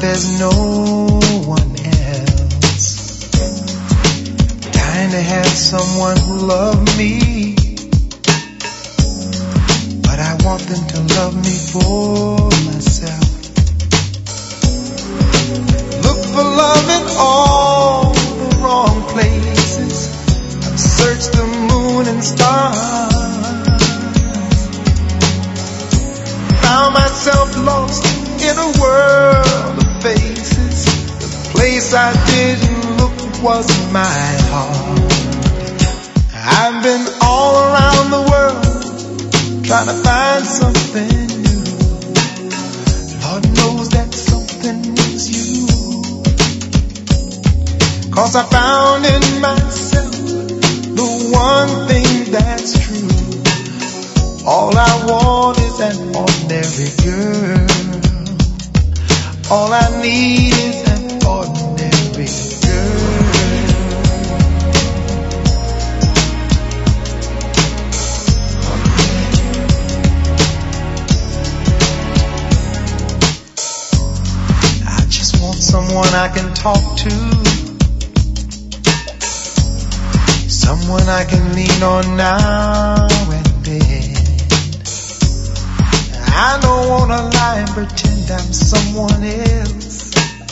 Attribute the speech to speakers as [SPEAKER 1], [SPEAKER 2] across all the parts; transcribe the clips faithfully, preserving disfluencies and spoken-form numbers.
[SPEAKER 1] there's no one else. Kinda had someone who loved me, but I want them to love me for myself. Look for love in all the wrong places. I've searched the moon and stars. Found myself lost in a world of faces. The place I didn't look was my heart. I've been all around the world trying to find something new. Lord knows that something was you. 'Cause I found in myself the one thing that's true. All I want is an ordinary girl. All I need is an ordinary girl. I just want someone I can talk to, someone I can lean on now and then. I don't wanna lie and pretend I'm someone else.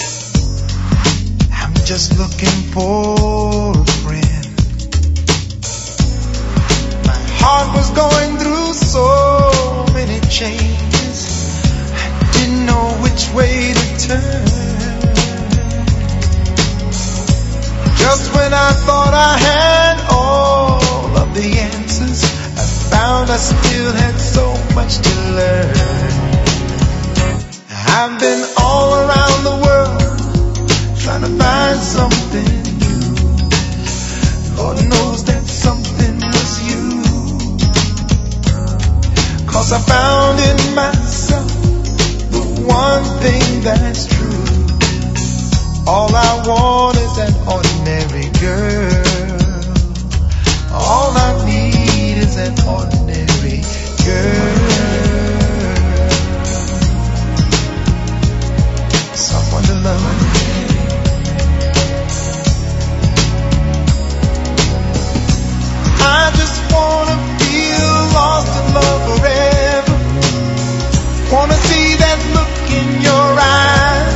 [SPEAKER 1] I'm just looking for a friend. My heart was going through so many changes. I didn't know which way to turn. Just when I thought I had all of the answers, I found I still had so much to learn. I've been all around the world trying to find something new. Lord knows that something was you. 'Cause I found in myself the one thing that's true. All I want is an ordinary girl. All I need is an ordinary girl. Someone to love me. I just wanna feel lost in love forever. Wanna see that look in your eyes.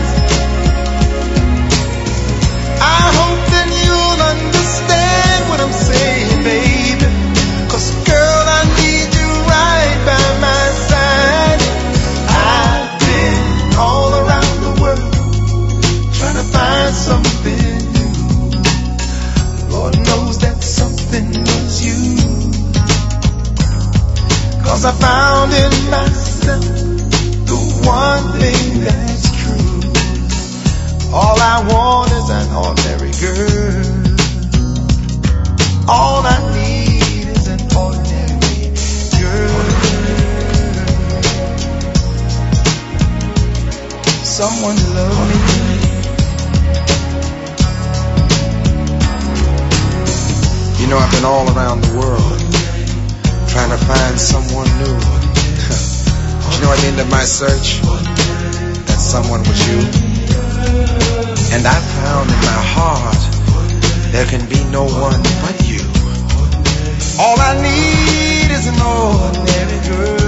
[SPEAKER 1] I hope that you'll understand what I'm saying, baby. 'Cause girl, I need you right by my side. I've been all around the world trying to find something new. Lord knows that something was you. 'Cause I found in myself the one thing that's true. All I want is an ordinary girl. All I need is an ordinary girl. Someone to love me.
[SPEAKER 2] You know, I've been all around the world trying to find someone new. You know, at the end of my search, that someone was you. And I found in my heart there can be no one but you.
[SPEAKER 1] All I need is an ordinary girl.